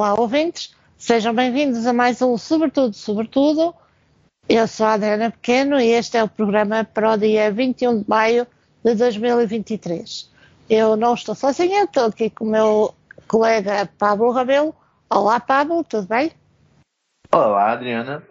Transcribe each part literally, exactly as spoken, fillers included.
Olá, ouvintes, sejam bem-vindos a mais um Sobretudo, Sobretudo. Eu sou a Adriana Pequeno e este é o programa para o dia vinte e um de maio de dois mil e vinte e três. Eu não estou sozinha, estou aqui com o meu colega Pablo Rabelo. Olá, Pablo, tudo bem? Olá, Adriana.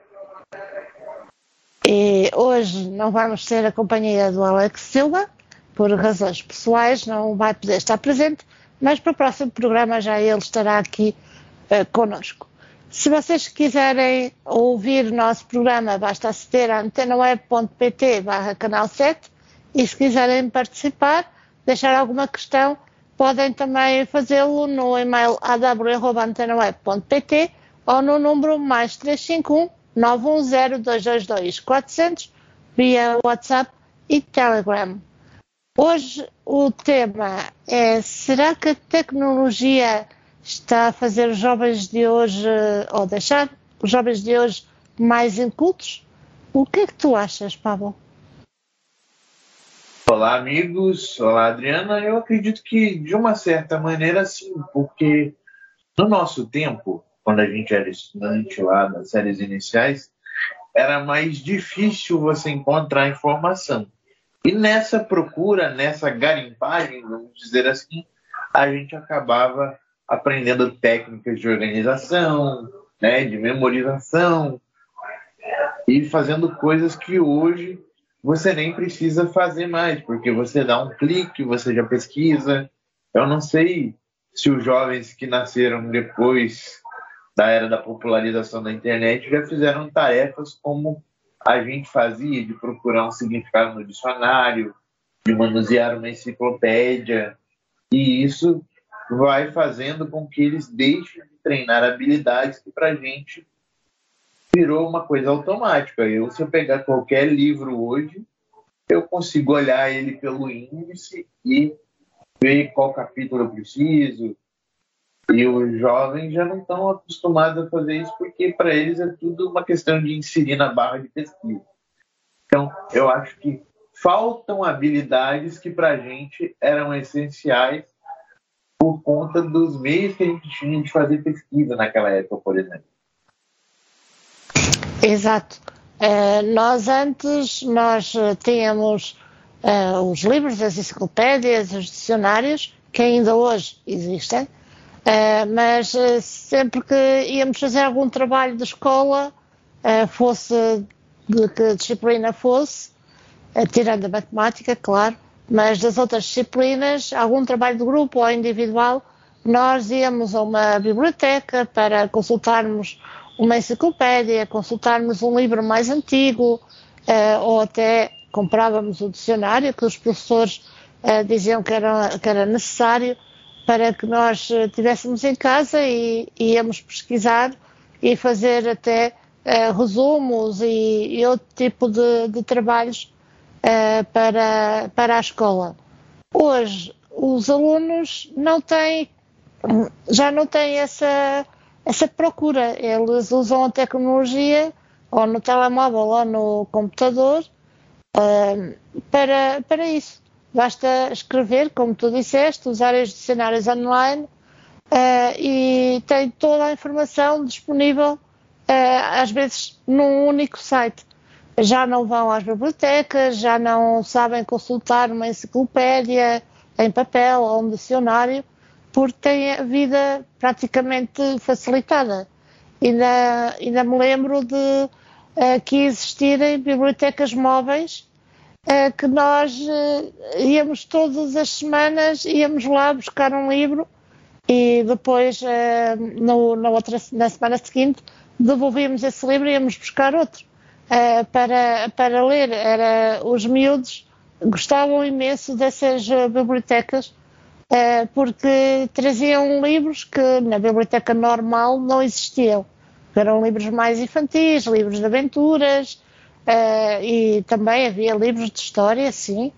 E hoje não vamos ter a companhia do Alex Silva, por razões pessoais, não vai poder estar presente, mas para o próximo programa já ele estará aqui uh, connosco. Se vocês quiserem ouvir o nosso programa, basta aceder a antenaweb.pt barra canal sete e se quiserem participar, deixar alguma questão, podem também fazê-lo no e-mail a w arroba antenaweb ponto pt ou no número mais três cinco um, nove um zero, dois dois dois, quatro zero zero via WhatsApp e Telegram. Hoje o tema é: será que a tecnologia está a fazer os jovens de hoje, ou deixar os jovens de hoje mais incultos? O que é que tu achas, Pablo? Olá, amigos. Olá, Adriana. Eu acredito que, de uma certa maneira, sim, porque no nosso tempo, quando a gente era estudante lá nas séries iniciais, era mais difícil você encontrar informação. E nessa procura, nessa garimpagem, vamos dizer assim, a gente acabava aprendendo técnicas de organização, né, de memorização e fazendo coisas que hoje você nem precisa fazer mais, porque você dá um clique, você já pesquisa. Eu não sei se os jovens que nasceram depois da era da popularização da internet já fizeram tarefas como a gente fazia, de procurar um significado no dicionário, de manusear uma enciclopédia, e isso vai fazendo com que eles deixem de treinar habilidades que para a gente virou uma coisa automática. Eu, se eu pegar qualquer livro hoje, eu consigo olhar ele pelo índice e ver qual capítulo eu preciso. E os jovens já não estão acostumados a fazer isso, porque para eles é tudo uma questão de inserir na barra de pesquisa. Então, eu acho que faltam habilidades que para a gente eram essenciais por conta dos meios que a gente tinha de fazer pesquisa naquela época, por exemplo. Exato. Uh, nós antes, nós tínhamos uh, os livros, as enciclopédias, os dicionários, que ainda hoje existem, uh, mas uh, sempre que íamos fazer algum trabalho de escola, uh, fosse de que disciplina fosse, uh, tirando a matemática, claro, mas das outras disciplinas, algum trabalho de grupo ou individual, nós íamos a uma biblioteca para consultarmos uma enciclopédia, consultarmos um livro mais antigo, uh, ou até comprávamos o dicionário que os professores uh, diziam que era, que era necessário para que nós uh, tivéssemos em casa e, e íamos pesquisar e fazer até uh, resumos e, e outro tipo de, de trabalhos uh, para, para a escola. Hoje, os alunos não têm, já não têm essa... essa procura. Eles usam a tecnologia, ou no telemóvel ou no computador, uh, para, para isso. Basta escrever, como tu disseste, usar os dicionários online uh, e tem toda a informação disponível, uh, às vezes num único site. Já não vão às bibliotecas, já não sabem consultar uma enciclopédia em papel ou um dicionário, porque têm a vida praticamente facilitada. Ainda, ainda me lembro de uh, que existirem bibliotecas móveis uh, que nós uh, íamos todas as semanas, íamos lá buscar um livro e depois, uh, no, na, outra, na semana seguinte, devolvíamos esse livro e íamos buscar outro uh, para, para ler. Era, os miúdos gostavam imenso dessas uh, bibliotecas, porque traziam livros que na biblioteca normal não existiam. Eram livros mais infantis, livros de aventuras, uh, e também havia livros de história, sim,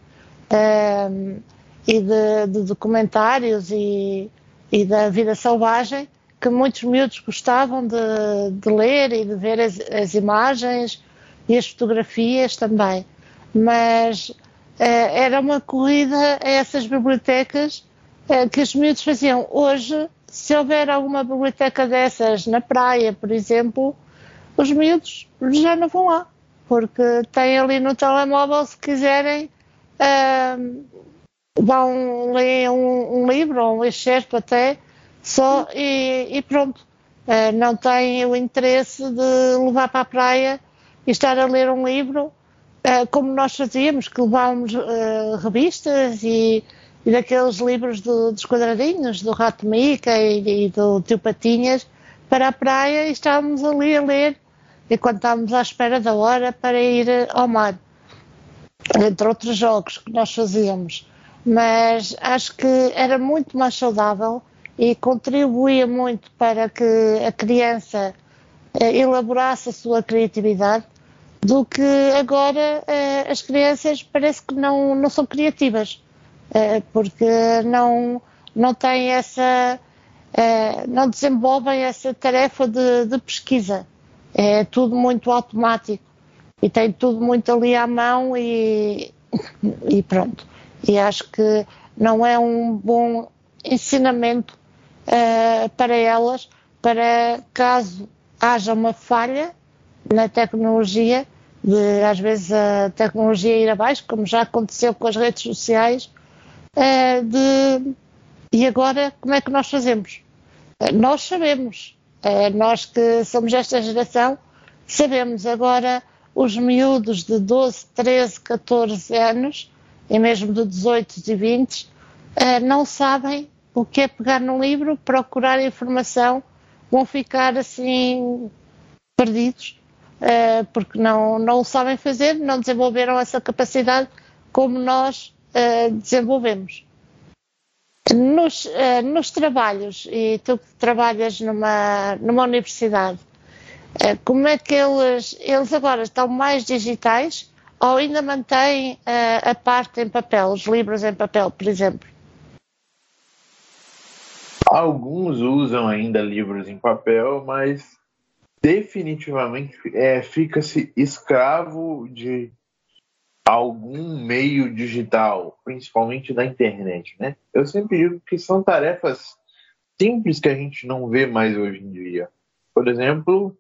uh, e de, de documentários e, e da vida selvagem, que muitos miúdos gostavam de, de ler e de ver as, as imagens e as fotografias também. Mas uh, era uma corrida a essas bibliotecas que os miúdos faziam. Hoje se houver alguma biblioteca dessas na praia, por exemplo, os miúdos já não vão lá, porque têm ali no telemóvel, se quiserem, uh, vão ler um, um livro ou um excerto até, só e, e pronto. Uh, não têm o interesse de levar para a praia e estar a ler um livro, uh, como nós fazíamos, que levávamos uh, revistas e, e daqueles livros do, dos quadradinhos, do Rato Mica e, e do Tio Patinhas, para a praia, e estávamos ali a ler enquanto estávamos à espera da hora para ir ao mar, entre outros jogos que nós fazíamos. Mas acho que era muito mais saudável e contribuía muito para que a criança eh, elaborasse a sua criatividade, do que agora eh, as crianças parece que não, não são criativas, eh, porque não, não têm essa, eh, não desenvolvem essa tarefa de, de pesquisa. É tudo muito automático e tem tudo muito ali à mão e, e pronto. E acho que não é um bom ensinamento uh, para elas, para caso haja uma falha na tecnologia, de às vezes a tecnologia ir abaixo, como já aconteceu com as redes sociais, uh, de, e agora como é que nós fazemos? Uh, nós sabemos. Nós que somos esta geração, sabemos. Agora os miúdos de doze, treze, catorze anos, e mesmo de dezoito e vinte, não sabem o que é pegar num livro, procurar informação, vão ficar assim perdidos, porque não, não o sabem fazer, não desenvolveram essa capacidade como nós desenvolvemos. Nos, uh, nos trabalhos, e tu que trabalhas numa, numa universidade, uh, como é que eles, eles agora estão mais digitais ou ainda mantêm uh, a parte em papel, os livros em papel, por exemplo? Alguns usam ainda livros em papel, mas definitivamente é, fica-se escravo de algum meio digital, principalmente da internet, né? Eu sempre digo que são tarefas simples que a gente não vê mais hoje em dia. Por exemplo,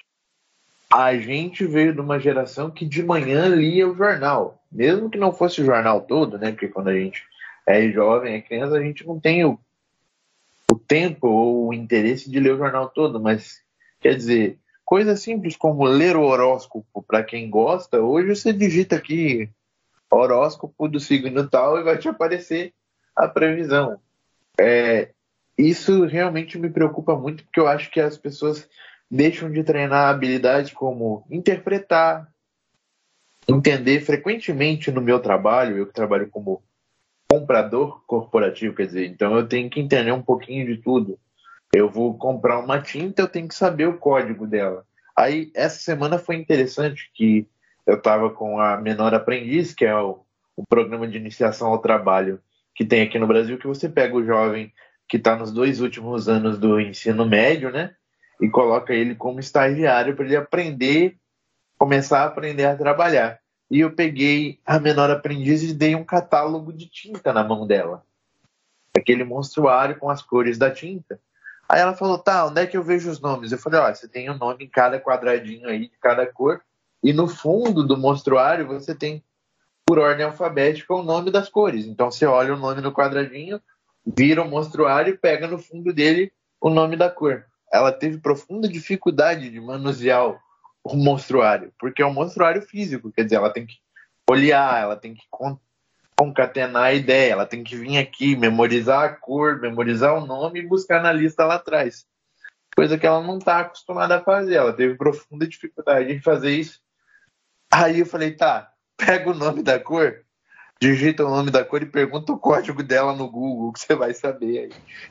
a gente veio de uma geração que de manhã lia o jornal, mesmo que não fosse o jornal todo, né? Porque quando a gente é jovem, é criança, a gente não tem o, o tempo ou o interesse de ler o jornal todo, mas quer dizer, coisas simples como ler o horóscopo, para quem gosta, hoje você digita aqui horóscopo do signo tal e vai te aparecer a previsão. É, isso realmente me preocupa muito, porque eu acho que as pessoas deixam de treinar habilidades como interpretar, entender. Frequentemente no meu trabalho, eu que trabalho como comprador corporativo, quer dizer, então eu tenho que entender um pouquinho de tudo. Eu vou comprar uma tinta, eu tenho que saber o código dela. Aí, essa semana foi interessante que eu estava com a Menor Aprendiz, que é o, o programa de iniciação ao trabalho que tem aqui no Brasil, que você pega o jovem que está nos dois últimos anos do ensino médio, né? E coloca ele como estagiário para ele aprender, começar a aprender a trabalhar. E eu peguei a Menor Aprendiz e dei um catálogo de tinta na mão dela. Aquele monstruário com as cores da tinta. Aí ela falou, tá, onde é que eu vejo os nomes? Eu falei, ó, você tem o um nome em cada quadradinho aí, de cada cor, e no fundo do monstruário você tem, por ordem alfabética, o nome das cores. Então você olha o nome no quadradinho, vira o monstruário e pega no fundo dele o nome da cor. Ela teve profunda dificuldade de manusear o monstruário, porque é um monstruário físico, quer dizer, ela tem que olhar, ela tem que concatenar a ideia, ela tem que vir aqui, memorizar a cor, memorizar o nome e buscar na lista lá atrás. Coisa que ela não está acostumada a fazer, ela teve profunda dificuldade em fazer isso. Aí eu falei, tá, pega o nome da cor, digita o nome da cor e pergunta o código dela no Google, que você vai saber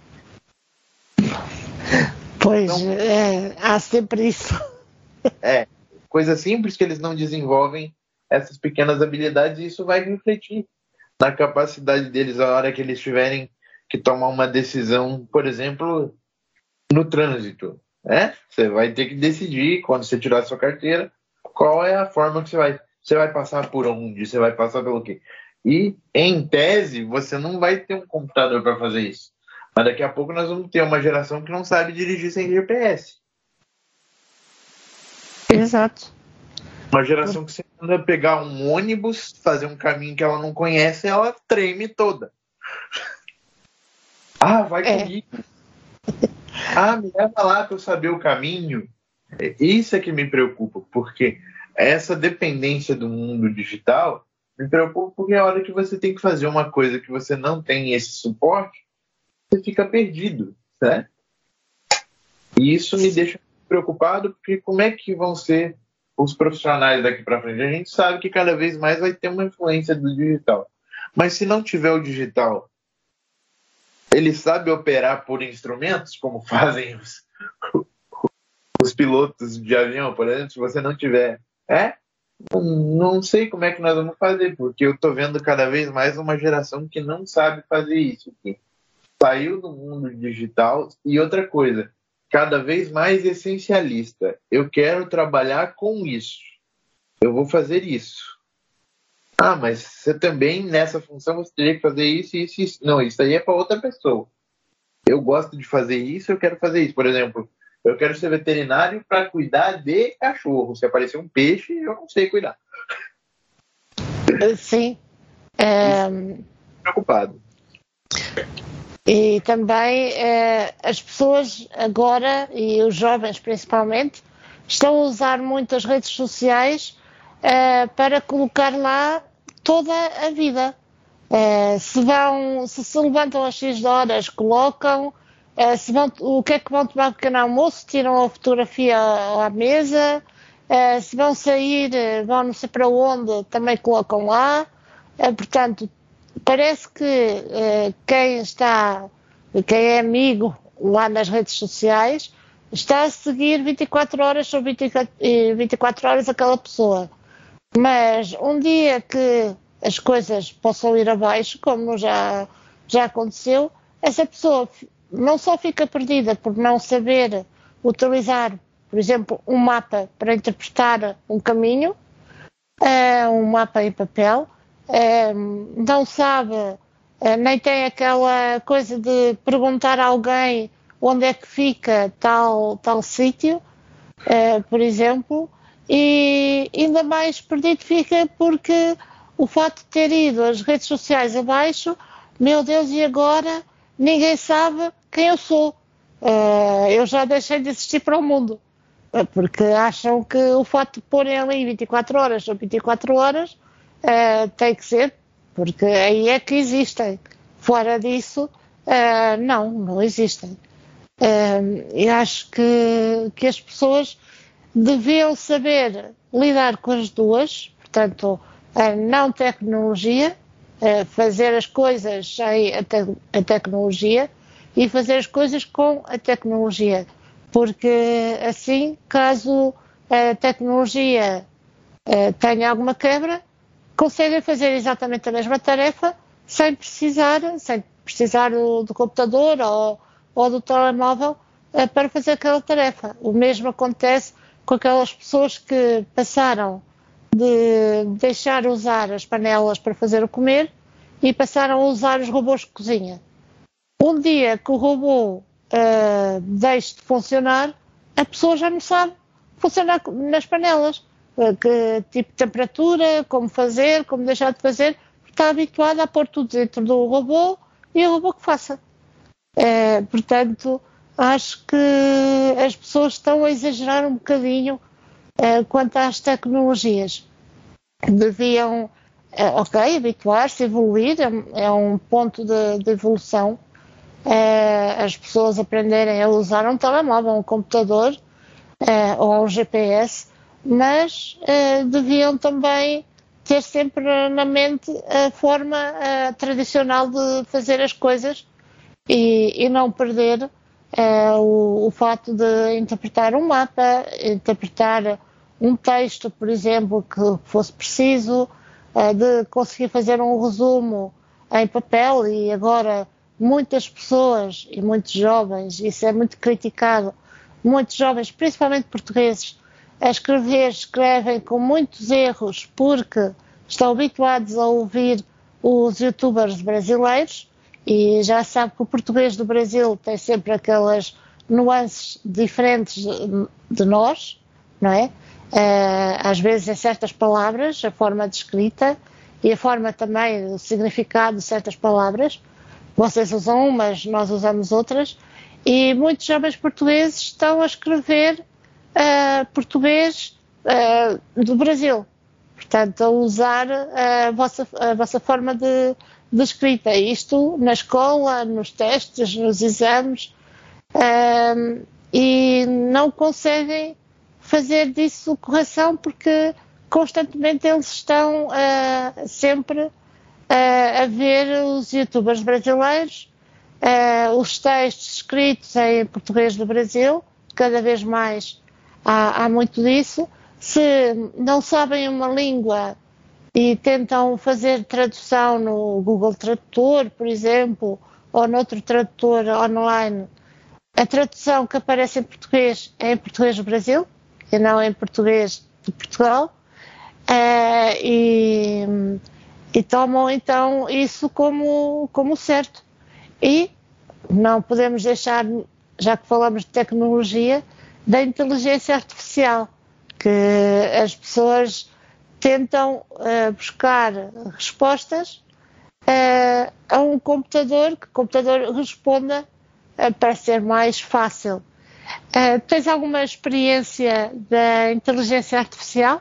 aí. Pois, então, é, há sempre isso. É, coisa simples que eles não desenvolvem essas pequenas habilidades, e isso vai refletir na capacidade deles a hora que eles tiverem que tomar uma decisão, por exemplo, no trânsito, né? Você vai ter que decidir, quando você tirar a sua carteira, qual é a forma que você vai... Você vai passar por onde? Você vai passar pelo quê? E, em tese, você não vai ter um computador para fazer isso. Mas daqui a pouco nós vamos ter uma geração que não sabe dirigir sem G P S. Exato. Uma geração que você manda pegar um ônibus, fazer um caminho que ela não conhece, ela treme toda. Ah, vai É. comigo. Ah, me leva lá para eu saber o caminho. Isso é que me preocupa, porque essa dependência do mundo digital me preocupa porque a hora que você tem que fazer uma coisa que você não tem esse suporte, você fica perdido, certo? E isso me deixa preocupado, porque como é que vão ser os profissionais daqui para frente? A gente sabe que cada vez mais vai ter uma influência do digital. Mas se não tiver o digital, ele sabe operar por instrumentos, como fazem os, os pilotos de avião, por exemplo. Se você não tiver, é? Não, não sei como é que nós vamos fazer, porque eu estou vendo cada vez mais uma geração que não sabe fazer isso, que saiu do mundo digital. E outra coisa, cada vez mais essencialista. Eu quero trabalhar com isso. Eu vou fazer isso. Ah, mas você também, nessa função, você teria que fazer isso, isso, isso. Não, isso aí é para outra pessoa. Eu gosto de fazer isso, eu quero fazer isso. Por exemplo, eu quero ser veterinário para cuidar de cachorro. Se aparecer um peixe, eu não sei cuidar. Sim. É... Preocupado. E também eh, as pessoas agora, e os jovens principalmente, estão a usar muito as redes sociais eh, para colocar lá toda a vida. Eh, se vão, se se levantam às X horas, colocam, eh, se vão, o que é que vão tomar pequeno almoço, tiram a fotografia à mesa, eh, se vão sair, vão não sei para onde, também colocam lá. Eh, portanto, parece que eh, quem está, quem é amigo lá nas redes sociais, está a seguir vinte e quatro horas sobre vinte e quatro horas aquela pessoa. Mas um dia que as coisas possam ir abaixo, como já, já aconteceu, essa pessoa não só fica perdida por não saber utilizar, por exemplo, um mapa para interpretar um caminho, uh, um mapa em papel, uh, não sabe, uh, nem tem aquela coisa de perguntar a alguém onde é que fica tal, tal sítio, uh, por exemplo, e ainda mais perdido fica porque o facto de ter ido as redes sociais abaixo, meu Deus, e agora ninguém sabe quem eu sou. Uh, eu já deixei de existir para o mundo. Porque acham que o facto de porem ali vinte e quatro horas ou vinte e quatro horas uh, tem que ser, porque aí é que existem. Fora disso, uh, não, não existem. Uh, eu acho que, que as pessoas deviam saber lidar com as duas, portanto, a não tecnologia, uh, fazer as coisas sem a, te a tecnologia e fazer as coisas com a tecnologia. Porque assim, caso a tecnologia uh, tenha alguma quebra, conseguem fazer exatamente a mesma tarefa sem precisar, sem precisar do, do computador ou, ou do telemóvel uh, para fazer aquela tarefa. O mesmo acontece com aquelas pessoas que passaram de deixar usar as panelas para fazer o comer e passaram a usar os robôs de cozinha. Um dia que o robô Uh, deixe de funcionar, a pessoa já não sabe funcionar nas panelas, uh, que tipo de temperatura, como fazer, como deixar de fazer, está habituada a pôr tudo dentro do robô e o robô que faça. Uh, portanto, acho que as pessoas estão a exagerar um bocadinho uh, quanto às tecnologias. Deviam, uh, ok, habituar-se, evoluir, é, é um ponto de, de evolução. Uh, as pessoas aprenderem a usar um telemóvel, um computador uh, ou um G P S, mas uh, deviam também ter sempre na mente a forma uh, tradicional de fazer as coisas e, e não perder uh, o, o fato de interpretar um mapa, interpretar um texto, por exemplo, que fosse preciso, uh, de conseguir fazer um resumo em papel. E agora muitas pessoas e muitos jovens, isso é muito criticado, muitos jovens, principalmente portugueses, a escrever, escrevem com muitos erros porque estão habituados a ouvir os youtubers brasileiros E já sabe que o português do Brasil tem sempre aquelas nuances diferentes de, de nós, não é? Uh, às vezes em certas palavras, a forma de escrita e a forma também, o significado de certas palavras. Vocês usam umas, nós usamos outras. E muitos jovens portugueses estão a escrever uh, português uh, do Brasil. Portanto, a usar a vossa, a vossa forma de, de escrita. Isto na escola, nos testes, nos exames. Uh, e não conseguem fazer disso correção porque constantemente eles estão uh, sempre uh, a ver os youtubers brasileiros, uh, os textos escritos em português do Brasil, cada vez mais há, há muito disso. Se não sabem uma língua e tentam fazer tradução no Google Tradutor, por exemplo, ou noutro tradutor online, a tradução que aparece em português é em português do Brasil, e não em português de Portugal, uh, e, e tomam então isso como, como certo. E não podemos deixar, já que falamos de tecnologia, da inteligência artificial, que as pessoas tentam uh, buscar respostas uh, a um computador, que o computador responda uh, para ser mais fácil. Uh, tens alguma experiência da inteligência artificial?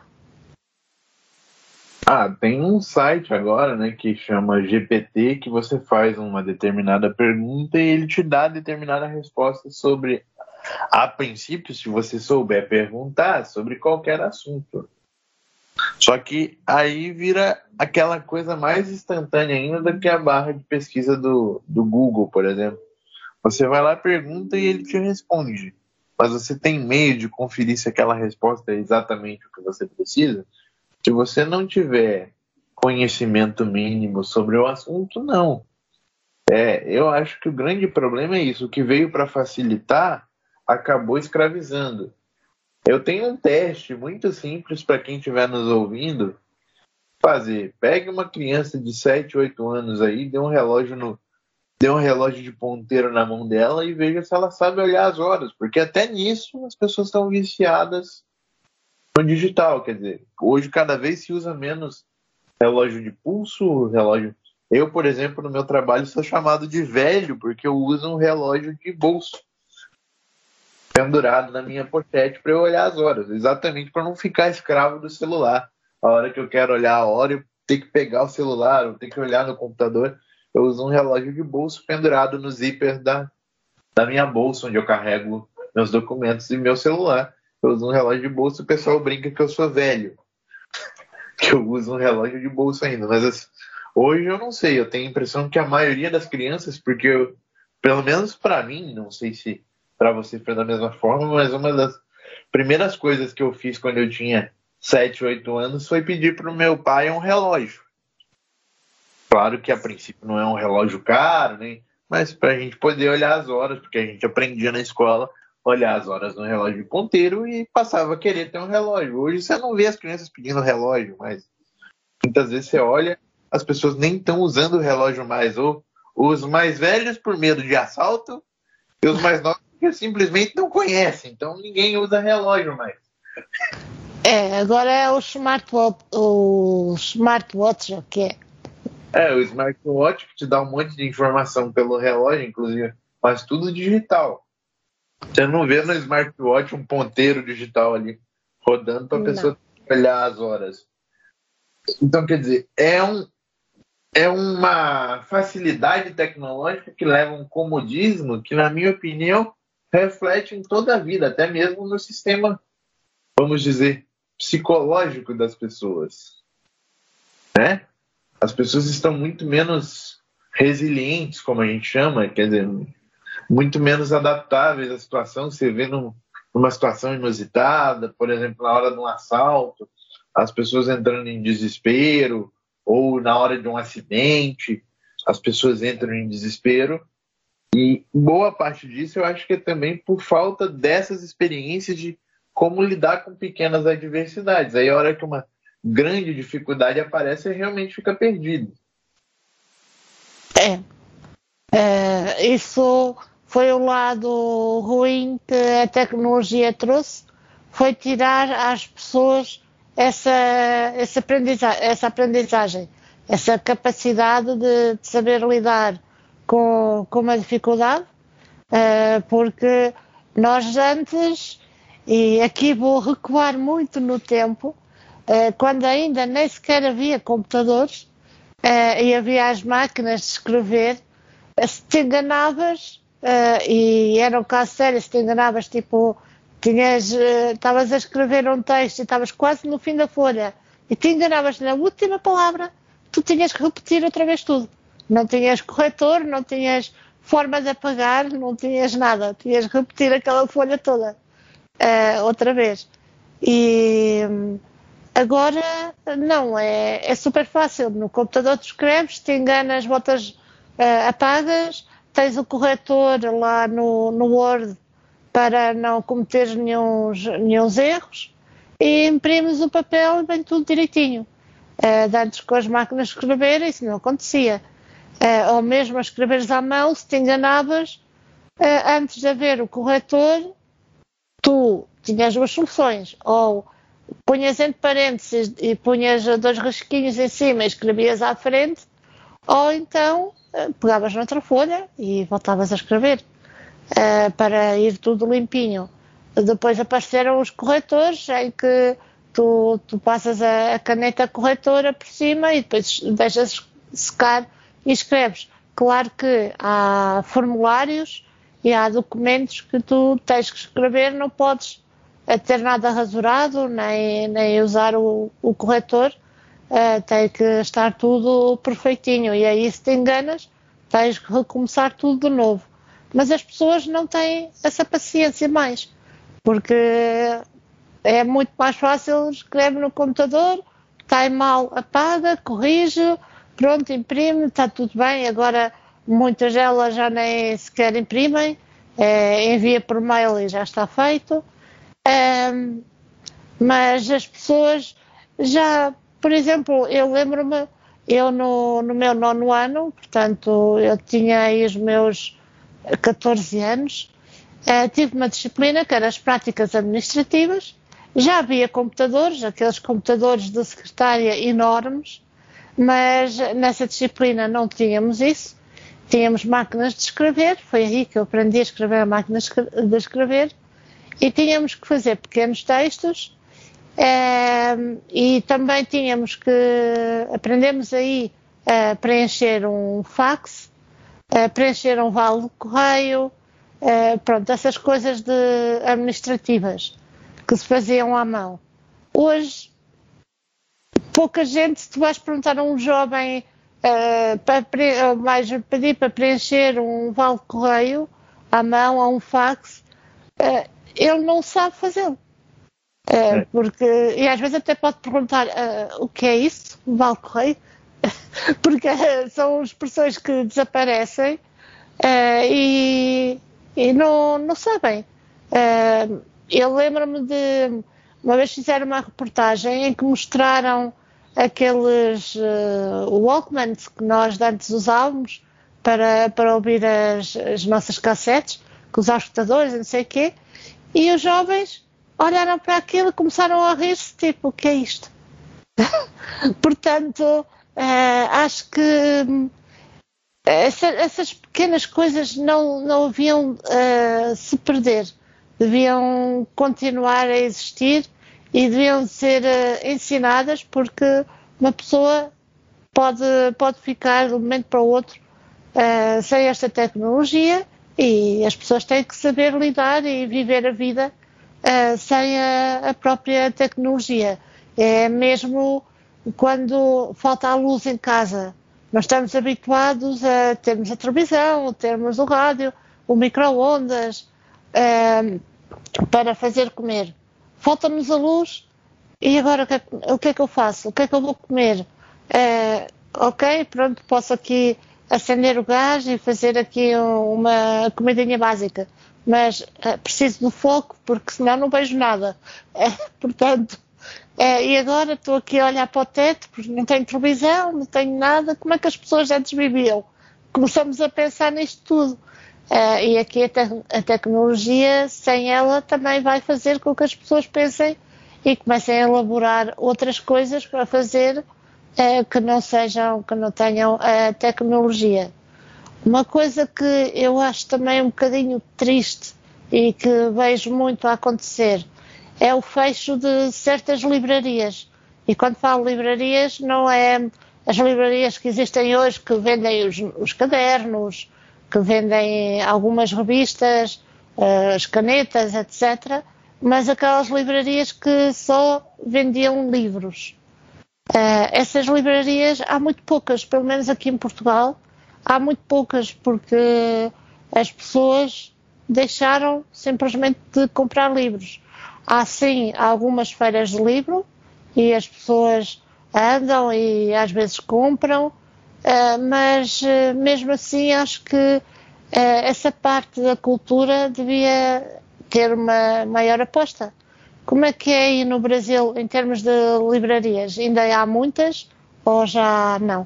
Ah, tem um site agora, né, que chama G P T, que você faz uma determinada pergunta e ele te dá determinada resposta sobre, a princípio, se você souber perguntar, sobre qualquer assunto. Só que aí vira aquela coisa mais instantânea ainda do que a barra de pesquisa do, do Google, por exemplo. Você vai lá, pergunta e ele te responde. Mas você tem meio de conferir se aquela resposta é exatamente o que você precisa? Se você não tiver conhecimento mínimo sobre o assunto, não. É, eu acho que o grande problema é isso. O que veio para facilitar acabou escravizando. Eu tenho um teste muito simples para quem estiver nos ouvindo fazer. Pegue uma criança de sete, oito anos aí, dê um relógio no dê um relógio de ponteiro na mão dela e veja se ela sabe olhar as horas, porque até nisso as pessoas estão viciadas no digital, quer dizer, hoje cada vez se usa menos relógio de pulso, relógio... Eu, por exemplo, no meu trabalho sou chamado de velho porque eu uso um relógio de bolso pendurado na minha pochete para eu olhar as horas, exatamente para não ficar escravo do celular. A hora que eu quero olhar a hora, eu tenho que pegar o celular, eu tenho que olhar no computador. Eu uso um relógio de bolso pendurado no zíper da, da minha bolsa, onde eu carrego meus documentos e meu celular. Eu uso um relógio de bolso e o pessoal brinca que eu sou velho, que eu uso um relógio de bolso ainda. Mas hoje eu não sei, eu tenho a impressão que a maioria das crianças, porque eu, pelo menos para mim, não sei se para você foi da mesma forma, mas uma das primeiras coisas que eu fiz quando eu tinha sete, oito anos foi pedir para o meu pai um relógio. Claro que a princípio não é um relógio caro, né? Mas para a gente poder olhar as horas, porque a gente aprendia na escola olhar as horas no relógio de ponteiro e passava a querer ter um relógio. Hoje você não vê as crianças pedindo relógio, mas muitas vezes você olha, as pessoas nem estão usando o relógio mais, ou os mais velhos por medo de assalto e os mais novos porque simplesmente não conhecem, então ninguém usa relógio mais. É, agora é o smartwatch, o smartwatch, o que é? É, o smartwatch que te dá um monte de informação pelo relógio, inclusive, mas tudo digital. Você não vê no smartwatch um ponteiro digital ali rodando para a pessoa olhar as horas. Então, quer dizer, é, um, é uma facilidade tecnológica que leva a um comodismo que, na minha opinião, reflete em toda a vida, até mesmo no sistema, vamos dizer, psicológico das pessoas. Né? As pessoas estão muito menos resilientes, como a gente chama, quer dizer, muito menos adaptáveis à situação. Você vê num, numa situação inusitada, por exemplo, na hora de um assalto, as pessoas entrando em desespero, ou na hora de um acidente, as pessoas entram em desespero. E boa parte disso eu acho que é também por falta dessas experiências de como lidar com pequenas adversidades. Aí a hora que uma grande dificuldade aparece, realmente fica perdido. É. Uh, isso foi o lado ruim que a tecnologia trouxe, foi tirar às pessoas essa, essa, aprendizagem, essa aprendizagem, essa capacidade de, de saber lidar com, com uma dificuldade, uh, porque nós antes, e aqui vou recuar muito no tempo, uh, quando ainda nem sequer havia computadores, uh, e havia as máquinas de escrever, se te enganavas, uh, e era um caso sério, se te enganavas, tipo, tinhas, estavas uh, a escrever um texto e estavas quase no fim da folha e te enganavas na última palavra, tu tinhas que repetir outra vez tudo. Não tinhas corretor, não tinhas forma de apagar, não tinhas nada. Tinhas que repetir aquela folha toda uh, outra vez. E agora, não, é, é super fácil. No computador tu escreves, te enganas, botas, uh, apagas, tens o corretor lá no, no Word para não cometer nenhum, nenhum erros e imprimes o papel e vem tudo direitinho. Uh, antes com as máquinas de escrever isso não acontecia. Uh, ou mesmo a escreveres à mão, se te enganavas, uh, antes de haver o corretor, tu tinhas duas soluções. Ou punhas entre parênteses e punhas dois risquinhos em cima e escrevias à frente, ou então uh, pegavas noutra folha e voltavas a escrever. Uh, para ir tudo limpinho. Depois apareceram os corretores em que tu, tu passas a, a caneta corretora por cima e depois deixas secar e escreves. Claro que há formulários e há documentos que tu tens que escrever, não podes ter nada rasurado, nem, nem usar o, o corretor, uh, tem que estar tudo perfeitinho. E aí, se te enganas, tens que recomeçar tudo de novo. Mas as pessoas não têm essa paciência mais, porque é muito mais fácil, escreve no computador, está mal, apaga, corrige, pronto, imprime, está tudo bem. Agora muitas delas já nem sequer imprimem, é, envia por mail e já está feito. É, mas as pessoas já, por exemplo, eu lembro-me, eu no, no meu nono ano, portanto eu tinha aí os meus catorze anos, uh, tive uma disciplina que era as práticas administrativas. Já havia computadores, aqueles computadores de secretária enormes, mas nessa disciplina não tínhamos isso. Tínhamos máquinas de escrever, foi aí que eu aprendi a escrever a máquina de escrever, e tínhamos que fazer pequenos textos, uh, e também tínhamos que, aprendemos aí a preencher um fax, Uh, preencher um vale de correio, uh, pronto, essas coisas de administrativas que se faziam à mão. Hoje, pouca gente, se tu vais perguntar a um jovem uh, para, vais pedir para preencher um vale de correio à mão, a um fax, uh, ele não sabe fazê-lo. Uh, porque, e às vezes até pode perguntar uh, o que é isso, um vale de correio, porque são expressões que desaparecem uh, e, e não, não sabem. Uh, eu lembro-me de uma vez fizeram uma reportagem em que mostraram aqueles uh, Walkmans que nós antes usávamos para, para ouvir as, as nossas cassetes, com os auscultadores e não sei o quê, e os jovens olharam para aquilo e começaram a rir-se, tipo, o que é isto? Portanto, Uh, acho que uh, essa, essas pequenas coisas não, não deviam uh, se perder, deviam continuar a existir e deviam ser uh, ensinadas, porque uma pessoa pode, pode ficar de um momento para o outro uh, sem esta tecnologia, e as pessoas têm que saber lidar e viver a vida uh, sem a, a própria tecnologia. É mesmo quando falta a luz em casa, nós estamos habituados a termos a televisão, a termos o rádio, o micro-ondas, um, para fazer comer. Falta-nos a luz e agora o que, é, o que é que eu faço? O que é que eu vou comer? Uh, ok, pronto, posso aqui acender o gás e fazer aqui uma comidinha básica, mas uh, preciso do foco porque senão não vejo nada. Uh, portanto, É, e agora estou aqui a olhar para o teto, porque não tenho televisão, não tenho nada. Como é que as pessoas antes viviam? começamos a pensar nisto tudo. Uh, e aqui a, te- a tecnologia, sem ela, também vai fazer com que as pessoas pensem e comecem a elaborar outras coisas para fazer uh, que não sejam, que não tenham a tecnologia. Uma coisa que eu acho também um bocadinho triste e que vejo muito a acontecer é o fecho de certas livrarias. E quando falo livrarias, não é as livrarias que existem hoje, que vendem os, os cadernos, que vendem algumas revistas, uh, as canetas, etcétera, mas aquelas livrarias que só vendiam livros. Uh, essas livrarias há muito poucas, pelo menos aqui em Portugal, há muito poucas, porque as pessoas deixaram simplesmente de comprar livros. Há sim algumas feiras de livro e as pessoas andam e às vezes compram, Uh, mas uh, mesmo assim acho que uh, essa parte da cultura devia ter uma maior aposta. Como é que é aí no Brasil em termos de livrarias? Ainda há muitas ou já não?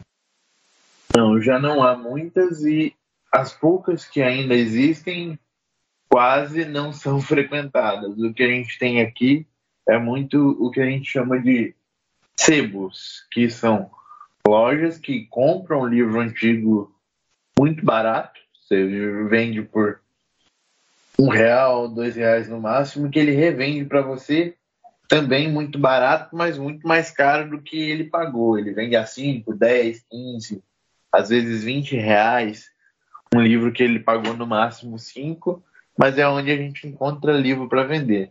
Não, já não há muitas e as poucas que ainda existem quase não são frequentadas. O que a gente tem aqui é muito o que a gente chama de sebos, que são lojas que compram livro antigo muito barato, você vende por um real, dois reais no máximo, que ele revende para você também muito barato, mas muito mais caro do que ele pagou. Ele vende a cinco, dez, quinze, às vezes vinte reais, um livro que ele pagou no máximo cinco, mas é onde a gente encontra livro para vender.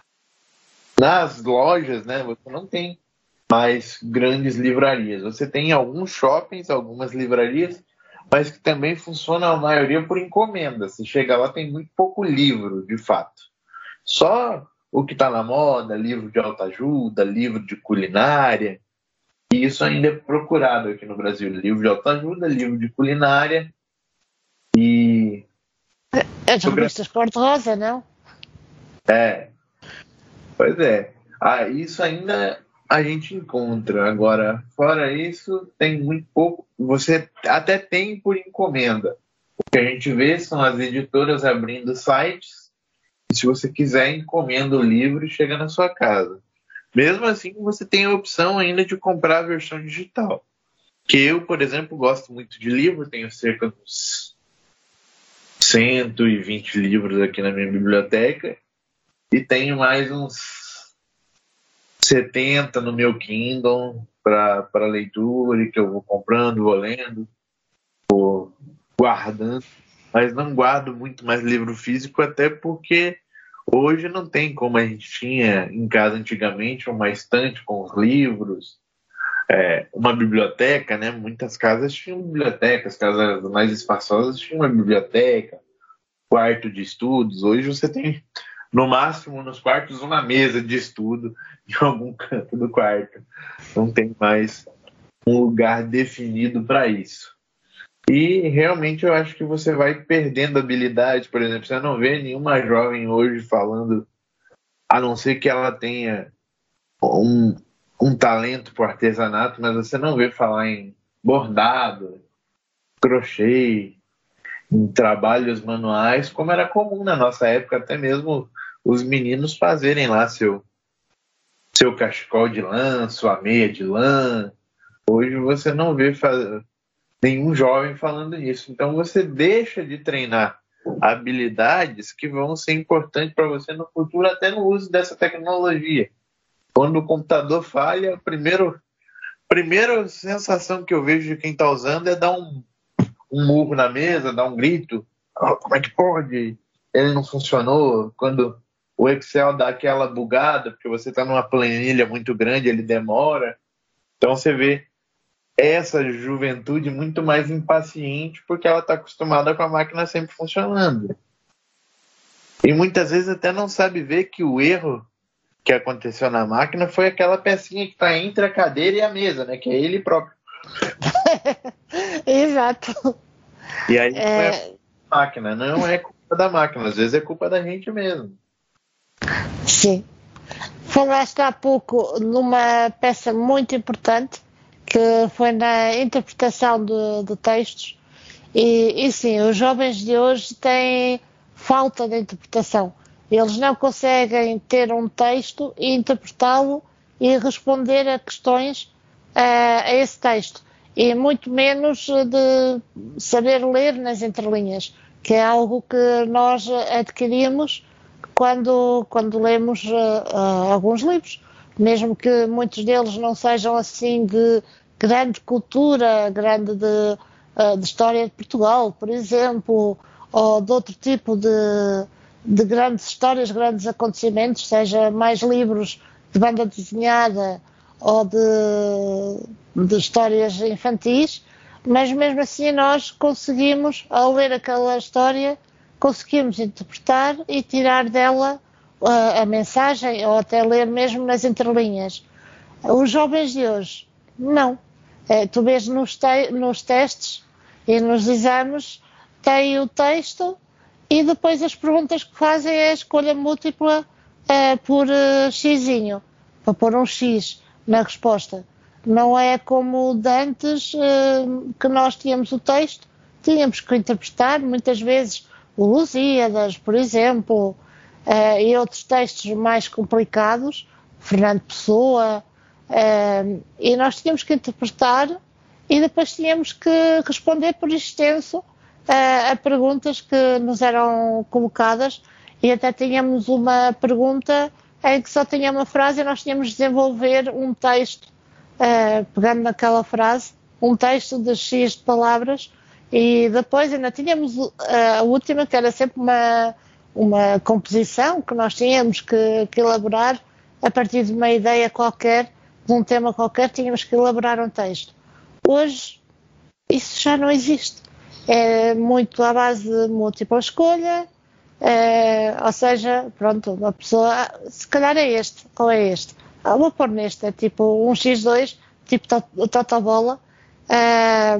Nas lojas, né, você não tem mais grandes livrarias. Você tem alguns shoppings, algumas livrarias, mas que também funcionam a maioria por encomenda. Você chega lá, tem muito pouco livro, de fato. Só o que está na moda, livro de autoajuda, livro de culinária, e isso ainda é procurado aqui no Brasil. Livro de autoajuda, livro de culinária e... As revistas cor-de-rosa, não? É, pois é. Ah, isso ainda a gente encontra. Agora, fora isso, tem muito pouco. Você até tem por encomenda. O que a gente vê são as editoras abrindo sites e, se você quiser, encomenda o livro e chega na sua casa. Mesmo assim, você tem a opção ainda de comprar a versão digital. Que eu, por exemplo, gosto muito de livro, tenho cerca de uns cento e vinte livros aqui na minha biblioteca e tenho mais uns setenta no meu Kindle para leitura, e que eu vou comprando, vou lendo, vou guardando, mas não guardo muito mais livro físico, até porque hoje não tem como a gente tinha em casa antigamente, uma estante com os livros, é, uma biblioteca, né? Muitas casas tinham bibliotecas, casas mais espaçosas tinham uma biblioteca, quarto de estudos. Hoje você tem, no máximo, nos quartos, uma mesa de estudo em algum canto do quarto. Não tem mais um lugar definido para isso. E realmente eu acho que você vai perdendo habilidade. Por exemplo, você não vê nenhuma jovem hoje falando, a não ser que ela tenha um, um talento por artesanato, mas você não vê falar em bordado, crochê, em trabalhos manuais, como era comum na nossa época, até mesmo os meninos fazerem lá seu, seu cachecol de lã, sua meia de lã. Hoje você não vê faz... nenhum jovem falando nisso. Então você deixa de treinar habilidades que vão ser importantes para você no futuro, até no uso dessa tecnologia. Quando o computador falha, a primeira, primeira sensação que eu vejo de quem está usando é dar um um murro na mesa, dar um grito. Oh, como é que pode? Ele não funcionou. Quando o Excel dá aquela bugada, porque você está numa planilha muito grande, ele demora. Então você vê essa juventude muito mais impaciente, porque ela está acostumada com a máquina sempre funcionando. E muitas vezes até não sabe ver que o erro que aconteceu na máquina foi aquela pecinha que está entre a cadeira e a mesa, né? Que é ele próprio. Exato. E aí é... não é a máquina, não é culpa da máquina, às vezes é culpa da gente mesmo. Sim. Falaste há pouco numa peça muito importante, que foi na interpretação de, de textos, E, e sim, os jovens de hoje têm falta de interpretação. Eles não conseguem ter um texto e interpretá-lo e responder a questões uh, a esse texto. E muito menos de saber ler nas entrelinhas, que é algo que nós adquirimos quando, quando lemos uh, uh, alguns livros. Mesmo que muitos deles não sejam assim de grande cultura, grande de, uh, de história de Portugal, por exemplo, ou de outro tipo de, de grandes histórias, grandes acontecimentos, seja mais livros de banda desenhada ou de, de histórias infantis, mas mesmo assim nós conseguimos, ao ler aquela história, conseguimos interpretar e tirar dela a, a mensagem, ou até ler mesmo nas entrelinhas. Os jovens de hoje, não. É, tu vês nos, te, nos testes e nos exames, tem o texto e depois as perguntas que fazem é a escolha múltipla é, por uh, xizinho, para pôr um X na resposta. Não é como de antes, uh, que nós tínhamos o texto, tínhamos que interpretar, muitas vezes o Lusíadas, por exemplo, uh, e outros textos mais complicados, Fernando Pessoa, uh, e nós tínhamos que interpretar e depois tínhamos que responder por extenso uh, a perguntas que nos eram colocadas, e até tínhamos uma pergunta em que só tinha uma frase e nós tínhamos de desenvolver um texto, uh, pegando naquela frase, um texto de X de palavras, e depois ainda tínhamos uh, a última, que era sempre uma, uma composição que nós tínhamos que, que elaborar a partir de uma ideia qualquer, de um tema qualquer, tínhamos que elaborar um texto. Hoje, isso já não existe. É muito à base de múltipla escolha, é, ou seja, pronto, uma pessoa, se calhar é este, ou é este. Ah, vou pôr neste, é tipo um xis dois, tipo totobola, é,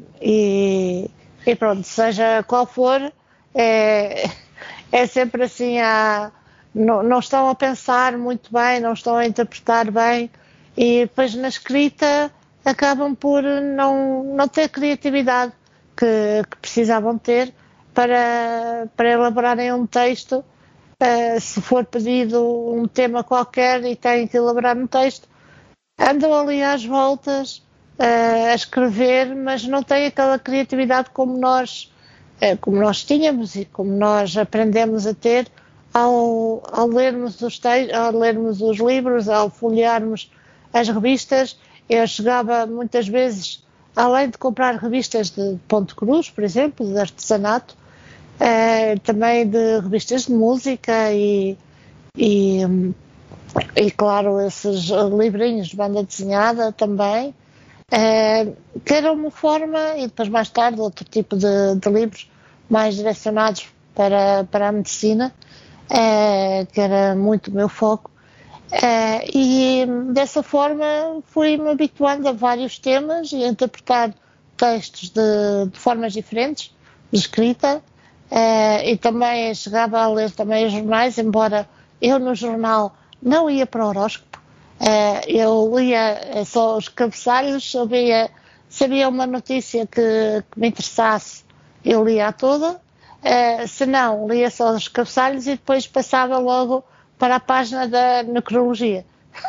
e, e pronto, seja qual for, é, é sempre assim, a, não, não estão a pensar muito bem, não estão a interpretar bem, e depois na escrita acabam por não, não ter criatividade que, que precisavam ter para, para elaborarem um texto. Uh, se for pedido um tema qualquer e têm que elaborar um texto, andam ali às voltas uh, a escrever, mas não têm aquela criatividade como nós, uh, como nós tínhamos e como nós aprendemos a ter ao, ao, lermos os te- ao lermos os livros, ao folhearmos as revistas. Eu chegava muitas vezes, além de comprar revistas de Ponto Cruz, por exemplo, de artesanato, eh, também de revistas de música e, e, e, claro, esses livrinhos de banda desenhada também, eh, que era uma forma, e depois mais tarde outro tipo de, de livros mais direcionados para, para a medicina, eh, que era muito o meu foco. Uh, e dessa forma fui-me habituando a vários temas e a interpretar textos de, de formas diferentes, de escrita, uh, e também chegava a ler também os jornais, embora eu no jornal não ia para o horóscopo, uh, eu lia só os cabeçalhos, sabia, sabia uma notícia que, que me interessasse, eu lia toda, uh, se não, lia só os cabeçalhos e depois passava logo para a página da necrologia.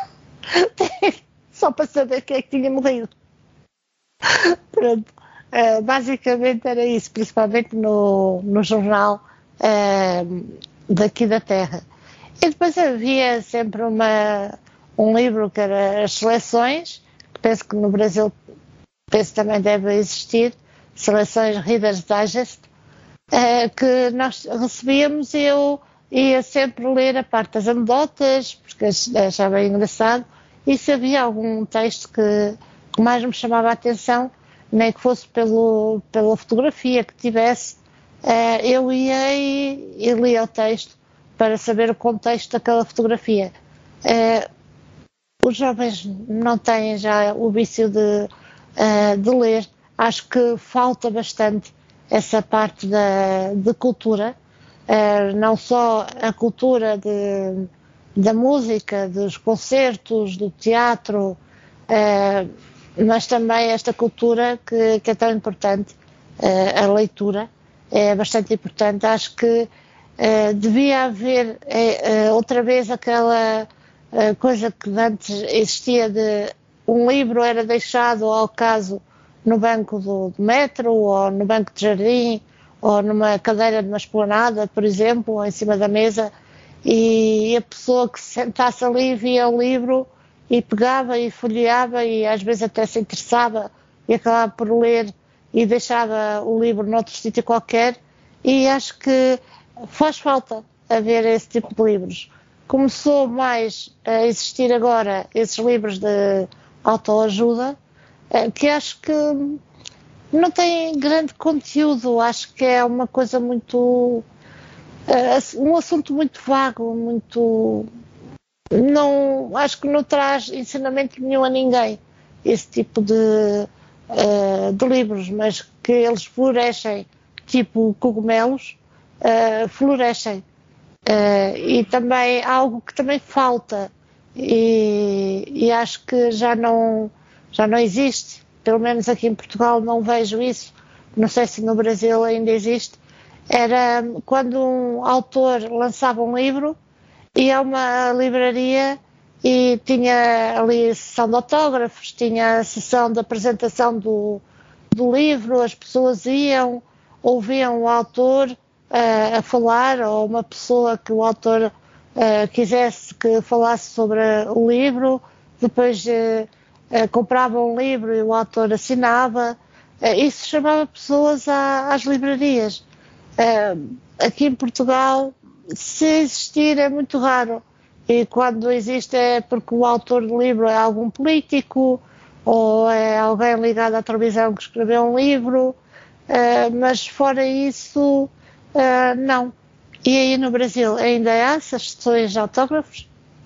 Só para saber quem é que tinha morrido. Pronto. Uh, basicamente era isso, principalmente no, no jornal uh, daqui da Terra. E depois havia sempre uma, um livro que era As Seleções, que penso que no Brasil penso também deve existir, Seleções Reader's Digest, uh, que nós recebíamos e eu ia sempre ler a parte das anedotas, porque achava engraçado, e se havia algum texto que, que mais me chamava a atenção, nem que fosse pelo, pela fotografia que tivesse, eh, eu ia e, e lia o texto para saber o contexto daquela fotografia. Eh, os jovens não têm já o vício de, eh, de ler, acho que falta bastante essa parte da, de cultura. Uh, não só a cultura de, da música, dos concertos, do teatro, uh, mas também esta cultura que, que é tão importante, uh, a leitura é bastante importante. Acho que uh, devia haver uh, outra vez aquela uh, coisa que antes existia de um livro era deixado ao caso no banco do, do metro, ou no banco de jardim, ou numa cadeira de uma esplanada, por exemplo, ou em cima da mesa, e a pessoa que se sentasse ali via o livro e pegava e folheava e às vezes até se interessava e acabava por ler e deixava o livro noutro sítio qualquer, e acho que faz falta haver esse tipo de livros. Começou mais a existir agora esses livros de autoajuda, que acho que não têm grande conteúdo, acho que é uma coisa muito... um assunto muito vago, muito... não, acho que não traz ensinamento nenhum a ninguém, esse tipo de, uh, de livros, mas que eles florescem, tipo cogumelos, uh, florescem. Uh, e também algo que também falta, e, e acho que já não, já não existe, pelo menos aqui em Portugal não vejo isso, não sei se no Brasil ainda existe, era quando um autor lançava um livro, ia a uma livraria e tinha ali a sessão de autógrafos, tinha a sessão de apresentação do, do livro, as pessoas iam, ouviam o autor uh, a falar, ou uma pessoa que o autor uh, quisesse que falasse sobre o livro, depois uh, uh, compravam um livro e o autor assinava, uh, isso chamava pessoas à, às livrarias. Uh, aqui em Portugal, se existir, é muito raro, e quando existe é porque o autor do livro é algum político ou é alguém ligado à televisão que escreveu um livro, uh, mas fora isso, uh, não. E aí no Brasil ainda há essas sessões de autógrafos?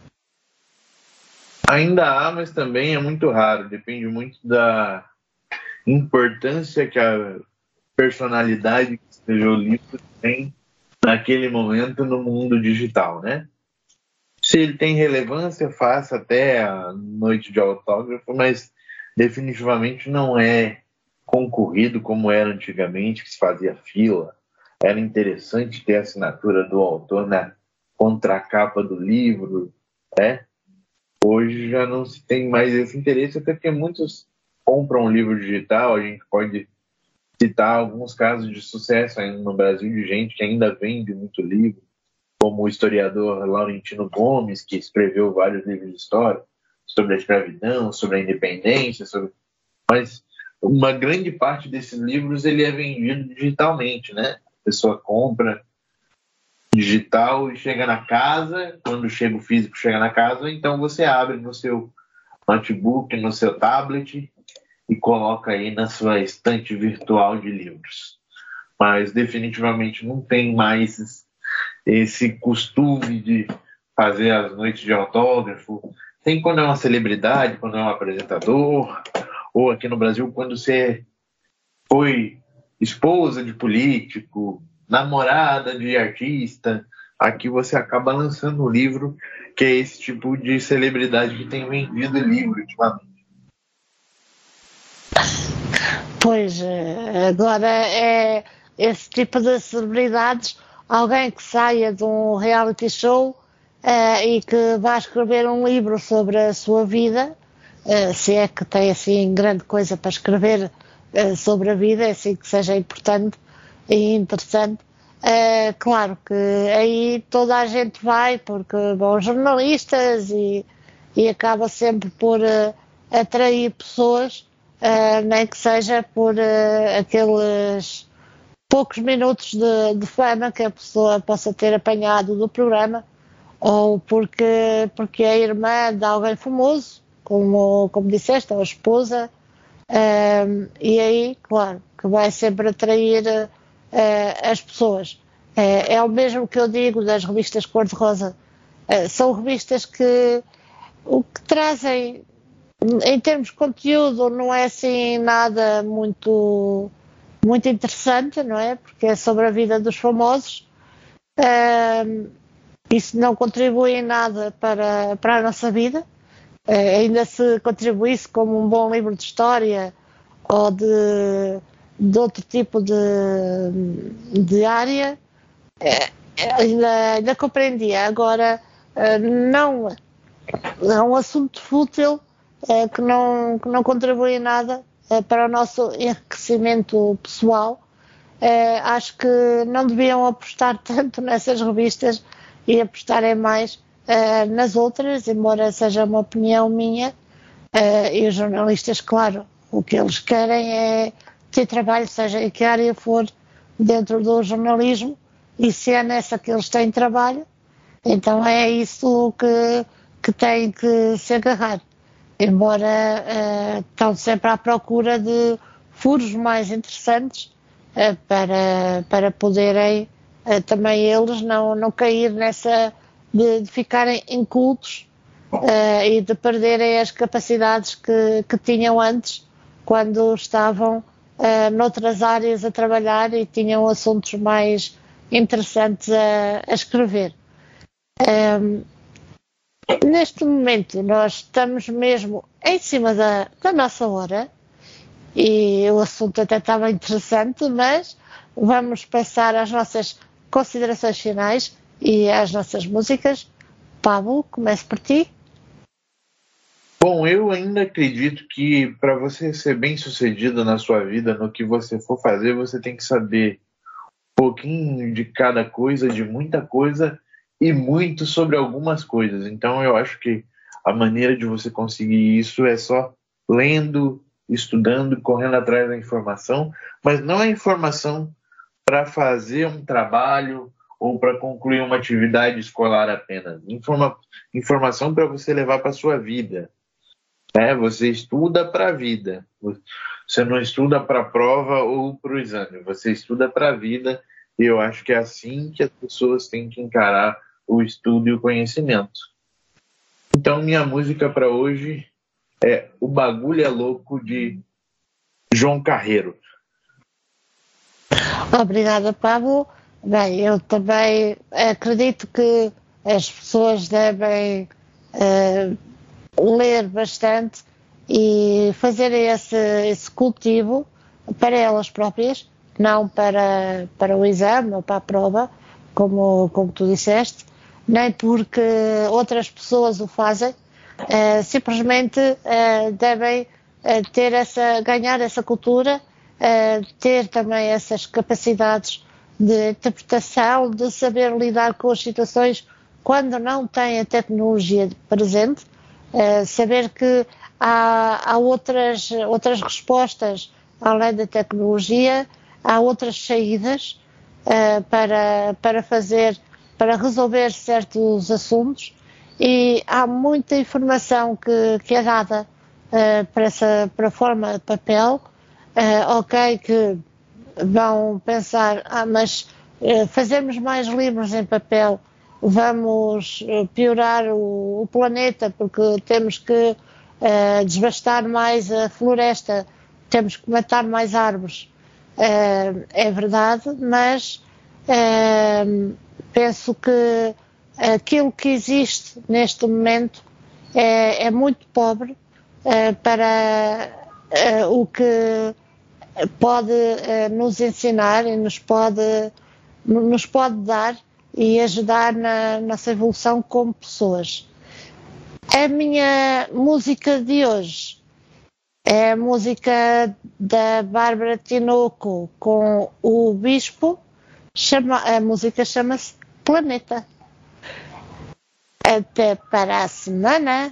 Ainda há, mas também é muito raro, depende muito da importância que a personalidade que escreveu o livro tem naquele momento no mundo digital, né? Se ele tem relevância, faça até a noite de autógrafo, mas definitivamente não é concorrido como era antigamente, que se fazia fila. Era interessante ter a assinatura do autor na contracapa do livro, né? Hoje já não se tem mais esse interesse, até porque muitos compram um livro digital. A gente pode citar alguns casos de sucesso ainda no Brasil de gente que ainda vende muito livro, como o historiador Laurentino Gomes, que escreveu vários livros de história sobre a escravidão, sobre a independência, sobre... mas uma grande parte desses livros ele é vendido digitalmente, né? A pessoa compra digital e chega na casa, quando chega o físico chega na casa, então você abre no seu notebook, no seu tablet e coloca aí na sua estante virtual de livros. Mas definitivamente não tem mais esse costume de fazer as noites de autógrafo. Tem quando é uma celebridade, quando é um apresentador, ou aqui no Brasil quando você foi esposa de político, namorada de artista. Aqui você acaba lançando um livro, que é esse tipo de celebridade que tem vendido livro ultimamente. Pois, agora é esse tipo de celebridades, alguém que saia de um reality show uh, e que vá escrever um livro sobre a sua vida, uh, se é que tem assim grande coisa para escrever uh, sobre a vida, assim que seja importante e interessante. Uh, claro que aí toda a gente vai, porque vão jornalistas e, e acaba sempre por uh, atrair pessoas, Uh, nem que seja por uh, aqueles poucos minutos de, de fama que a pessoa possa ter apanhado do programa, ou porque, porque é irmã de alguém famoso, como, como disseste, ou a esposa, uh, e aí, claro, que vai sempre atrair uh, as pessoas. Uh, é o mesmo que eu digo das revistas cor-de-rosa. Uh, são revistas que o que trazem em termos de conteúdo não é assim nada muito, muito interessante, não é? Porque é sobre a vida dos famosos. Uh, isso não contribui em nada para, para a nossa vida. Uh, ainda se contribuísse como um bom livro de história ou de, de outro tipo de, de área, é, ainda, ainda compreendia. Agora, não é um assunto fútil, é, que, não, que não contribui em nada é, para o nosso enriquecimento pessoal. É, acho que não deviam apostar tanto nessas revistas e apostarem mais é, nas outras, embora seja uma opinião minha. É, e os jornalistas, claro, o que eles querem é ter trabalho, seja em que área for dentro do jornalismo, e se é nessa que eles têm trabalho, então é isso que, que têm que se agarrar. Embora uh, estão sempre à procura de furos mais interessantes uh, para, para poderem uh, também eles não, não cair nessa de, de ficarem incultos uh, e de perderem as capacidades que, que tinham antes, quando estavam uh, noutras áreas a trabalhar e tinham assuntos mais interessantes a, a escrever. Um, neste momento nós estamos mesmo em cima da, da nossa hora e o assunto até estava interessante, mas vamos passar às nossas considerações finais e às nossas músicas. Pablo, comece por ti. Bom, eu ainda acredito que para você ser bem sucedido na sua vida, no que você for fazer, você tem que saber um pouquinho de cada coisa, de muita coisa e muito sobre algumas coisas. Então eu acho que a maneira de você conseguir isso é só lendo, estudando, correndo atrás da informação, mas não é informação para fazer um trabalho ou para concluir uma atividade escolar apenas. Informa- informação para você levar para a sua vida. Né? Você estuda para a vida. Você não estuda para a prova ou para o exame. Você estuda para a vida, e eu acho que é assim que as pessoas têm que encarar o estudo e o conhecimento. Então, minha música para hoje é O Bagulho é Louco, de João Carreiro. Obrigada, Pablo. Bem, eu também acredito que as pessoas devem uh, ler bastante e fazer esse, esse cultivo para elas próprias, não para, para o exame ou para a prova, como, como tu disseste, nem porque outras pessoas o fazem, uh, simplesmente uh, devem uh, ter essa, ganhar essa cultura, uh, ter também essas capacidades de interpretação, de saber lidar com as situações quando não têm a tecnologia presente, uh, saber que há, há outras, outras respostas além da tecnologia, há outras saídas uh, para, para fazer, para resolver certos assuntos, e há muita informação que, que é dada uh, para, essa, para a forma de papel. Uh, ok, que vão pensar, ah, mas uh, fazermos mais livros em papel, vamos uh, piorar o, o planeta, porque temos que uh, desbastar mais a floresta, temos que matar mais árvores. Uh, é verdade, mas uh, penso que aquilo que existe neste momento é, é muito pobre uh, para uh, o que pode uh, nos ensinar e nos pode, nos pode dar e ajudar na nossa evolução como pessoas. A minha música de hoje é a música da Bárbara Tinoco com o Bispo. Chama, a música chama-se Planeta. Até para a semana.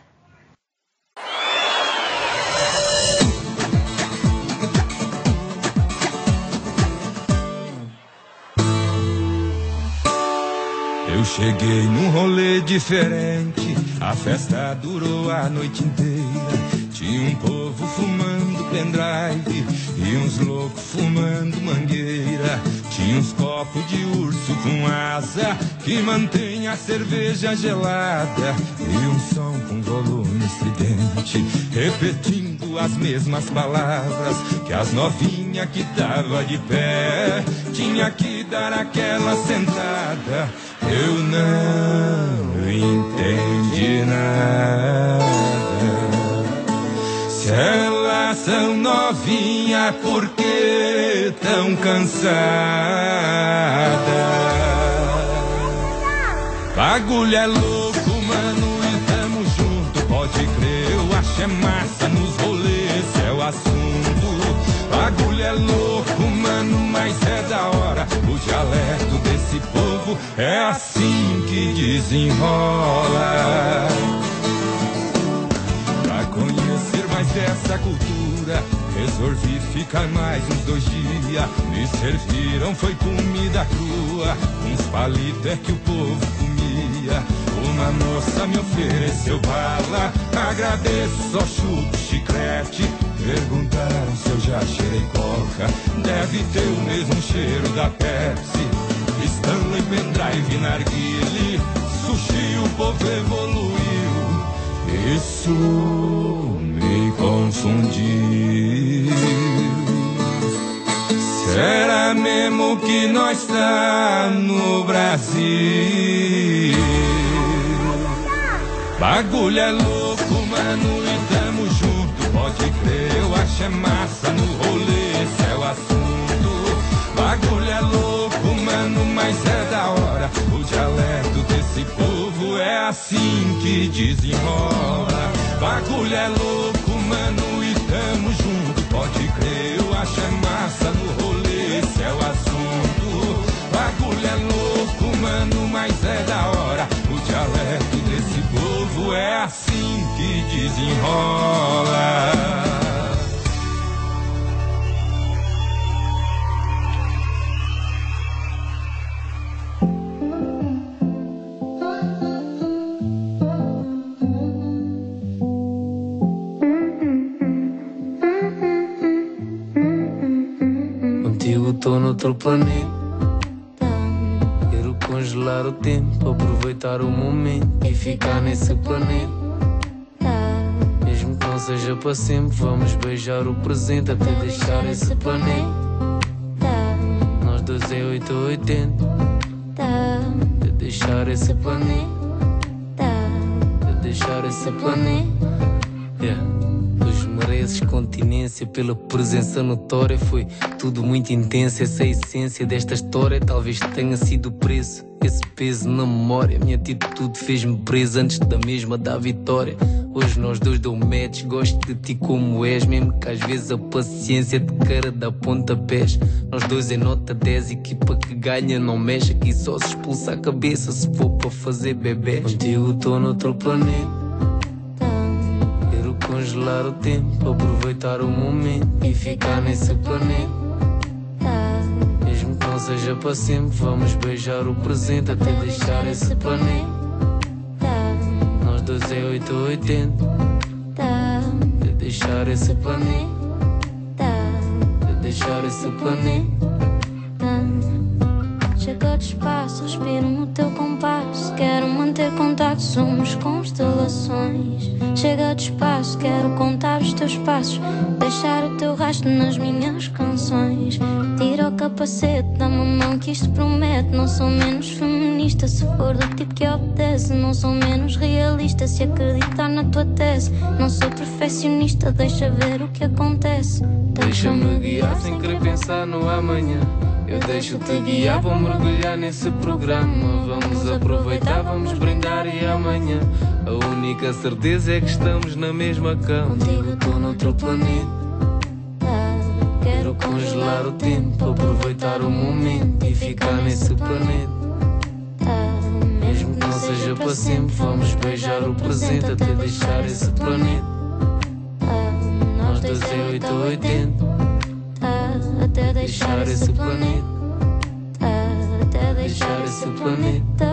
Eu cheguei num rolê diferente, a festa durou a noite inteira. Tinha um povo fumando pendrive e uns loucos fumando mangueira. Tinha uns copos de urso com asa que mantém a cerveja gelada, e um som com volume estridente repetindo as mesmas palavras que as novinhas que tava de pé tinha que dar aquela sentada. Eu não entendi nada. Se ela coração, novinha, por que tão cansada? Bagulho é louco, mano, e tamo junto, pode crer, eu acho é massa nos rolês, é o assunto. Bagulho é louco, mano, mas é da hora, o dialeto desse povo é assim que desenrola. Pra conhecer mais dessa cultura, resolvi ficar mais uns dois dias. Me serviram, foi comida crua, uns palitos é que o povo comia. Uma moça me ofereceu bala, agradeço, só chupo chiclete. Perguntaram se eu já cheirei coca, deve ter o mesmo cheiro da Pepsi. Stanley, pendrive, narguile, sushi, o povo evoluiu. Isso me confundiu. Será mesmo que nós tá no Brasil? Bagulho é louco, mano, e tamo junto, pode crer, eu acho é massa no rolê, esse é o assunto. Bagulho é louco, mano, mas é da hora, o dialeto desse povo é assim que desenrola. Bagulho é louco, mano, e tamo junto, pode crer, eu acho é massa no rolê, esse é o assunto. Bagulho é louco, mano, mas é da hora, o dialeto desse povo é assim que desenrola. Contigo tô noutro planeta. Quero congelar o tempo, aproveitar o momento e ficar nesse planeta. Mesmo que não seja para sempre, vamos beijar o presente até deixar esse planeta. Nós dois é oito ou oitenta, até deixar esse planeta, até deixar esse planeta. Yeah. Pois mereces continência pela presença notória. Foi tudo muito intenso, essa é a essência desta história. Talvez tenha sido o preço, esse peso na memória. Minha atitude fez-me preso antes da mesma da vitória. Hoje nós dois dou match, gosto de ti como és, mesmo que às vezes a paciência de cara dá pontapés. Nós dois é nota dez, equipa que ganha não mexe, aqui só se expulsa a cabeça se for para fazer bebês. Contigo tô noutro planeta. Congelar o tempo, aproveitar o momento e ficar nesse planeta. Mesmo que não seja para sempre, vamos beijar o presente até deixar esse planeta. Nós dois é oito ou oitenta, até deixar esse planeta, até deixar esse planeta. Chega de espaço, respiro no teu compasso. Quero manter contato, somos constelações. Chega de espaço, quero contar os teus passos, deixar o teu rastro nas minhas canções. Tira o capacete, dá-me a mão que isto promete. Não sou menos feminista se for do tipo que obedece. Não sou menos realista se acreditar na tua tese. Não sou perfeccionista, deixa ver o que acontece. Deixa-me guiar sem querer pensar no amanhã. Eu deixo-te guiar, vou mergulhar nesse programa. Vamos aproveitar, vamos brindar e amanhã a única certeza é que estamos na mesma cama. Contigo tô noutro planeta. Quero congelar o tempo, aproveitar o momento e ficar nesse planeta. Mesmo que não seja para sempre, vamos beijar o presente até deixar esse planeta. Nós dois é oito ou oitenta, até deixar esse planeta, até deixar esse planeta.